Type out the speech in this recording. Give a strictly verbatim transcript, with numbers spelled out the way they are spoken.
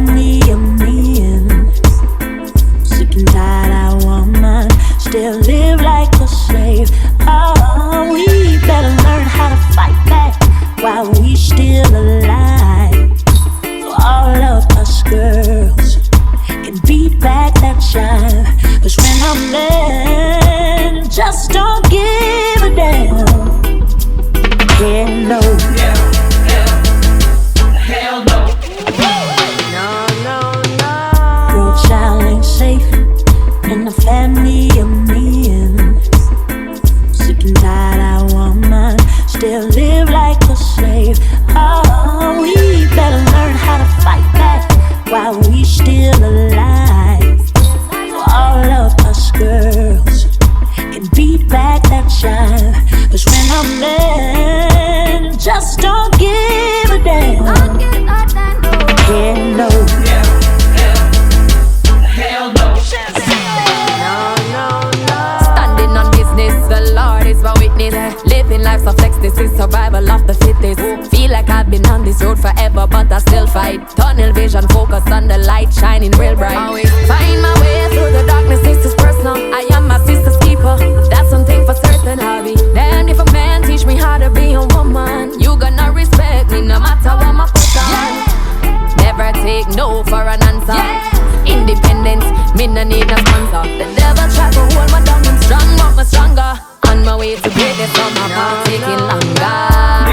family of millions. Sick and tired, I want mine. Still live like a slave. Oh, we better learn how to fight back while we still alive. So all of us girls can beat back that shine. Cause when I'm there, just don't give a damn. Hell no. Yeah, yeah. Hell no. No, no, no. Girl child ain't safe in the family of millions. Sick and tired, I want mine. Still live like a slave. Oh, we better learn how to fight back while we still alive. All of us girls can beat back that shine. Cause when I'm there, just don't give a damn. Hell no. Yeah, yeah. Hell no. No, no, no. Standing on business, the Lord is my witness. Living life so flex, this is survival of the fittest. Feel like I've been on this road forever, but I still fight. Tunnel vision, focus on the light, shining real bright. Always find my way through the darkness, this is personal. I am my sister's keeper, that's something for certain, hobby. Then if a man teach me how to be a woman, you gonna respect me no matter what my put on. Yeah. Never take no for an answer. Yeah. Independence, me no need no sponsor. The devil try to hold me down, I'm strong, but me stronger. On my way to greatness, so my path taking longer.